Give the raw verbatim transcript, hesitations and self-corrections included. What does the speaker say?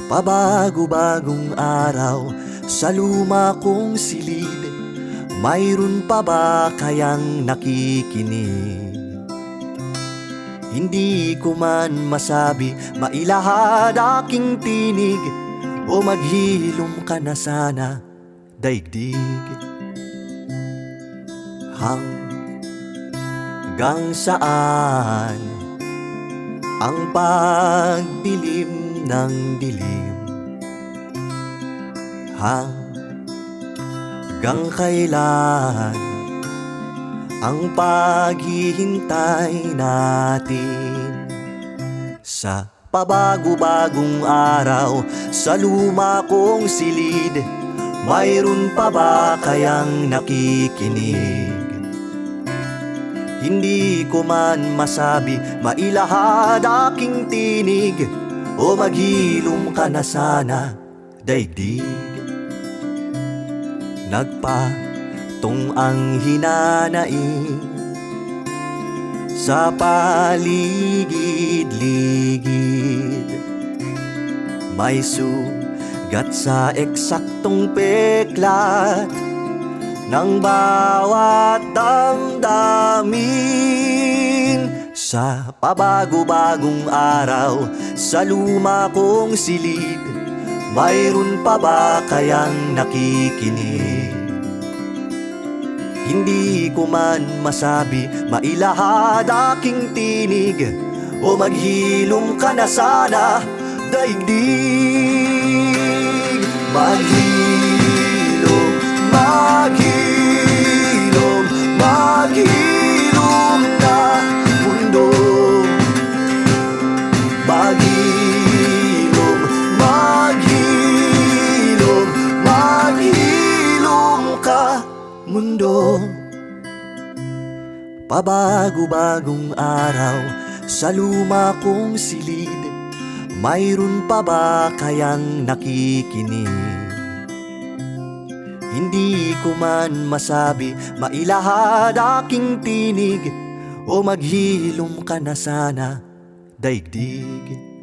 Pabago-bagong araw sa luma kong silid, mayroon pa ba kayang nakikinig? Hindi ko man masabi, mailahad aking tinig, o maghilom ka na sana, daigdig. Hanggang saan ang pagdilim ng dilim? Hanggang kailan ang paghihintay natin? Sa pabago-bagong araw sa luma kong silid, mayroon pa ba kayang nakikinig? Hindi ko man masabi, mailahad aking tinig, o maghilom ka na sana, daigdig. Nagpatong ang hinanaing sa paligid-ligid, may sugat sa eksaktong peklat ng bawat damdamin. Sa pabago-bagong araw sa luma kong silid, mayroon pa ba kayang nakikinig? Hindi ko man masabi, mailahad aking tinig, o maghilom ka na sana, daigdig. Maghilom, maghilom, maghilom na mundo. Maghilom, maghilom, maghilom ka, mundo. Pabago-bagong araw sa luma kong silid, mayroon pa ba kayang nakikinig? Hindi ko man masabi, mailahad aking tinig, o maghilom ka na sana, daigdig.